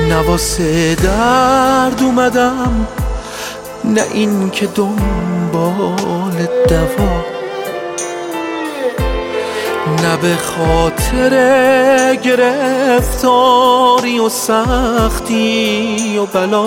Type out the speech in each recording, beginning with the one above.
نه واسه درد اومدم، نه این که دنبال دوا، نه به خاطر گرفتاری و سختی و بلا.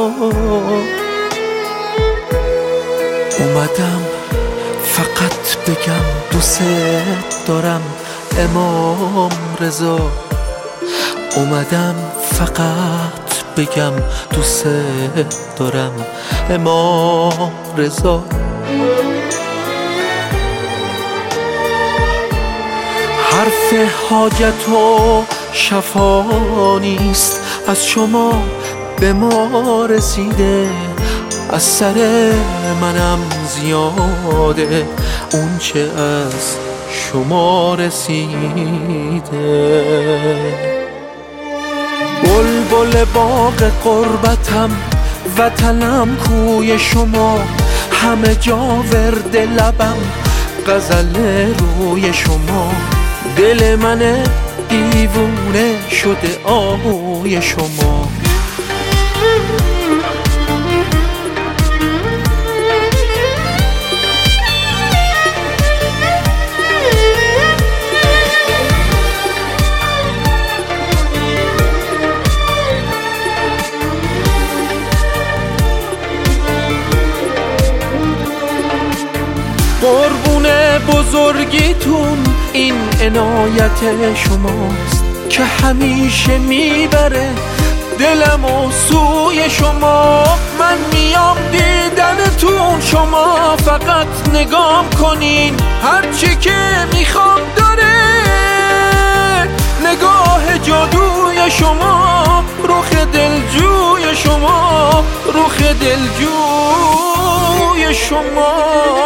اومدم فقط بگم دوست دارم امام رضا، اومدم فقط بگم دوست دارم امام رضا. حرف حاجت و شفا نیست، از شما به ما رسیده، از سر منم زیاده اون چه از شما رسیده. بلبل باغ قربتم، وطنم کوی شما، همه جا ورد لبم غزل روی شما. دل من دیوونه شده آهوی شما. قربون بزرگیتون این عنایت شماست که همیشه میبره دلم و سوی شما. من میام دیدنتون، شما فقط نگام کنین، هرچی که میخوام داره نگاه جادوی شما، رخ دلجوی شما، رخ دلجوی شما.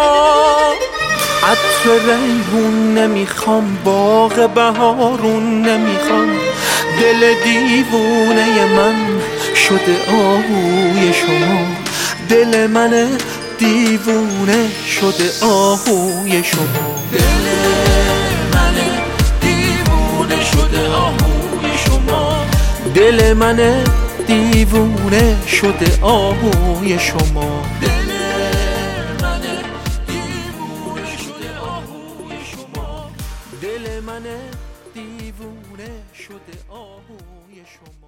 عطر ریحون نمیخوام، باغ بهارون نمیخوام، دل دیوونه من شده آهوی شما. دل من دیوونه شده آهوی شما. دل من دیوونه شده آهوی شما. دل من دیوونه شده آهوی شما. دل من دیوونه شده آهوی شما.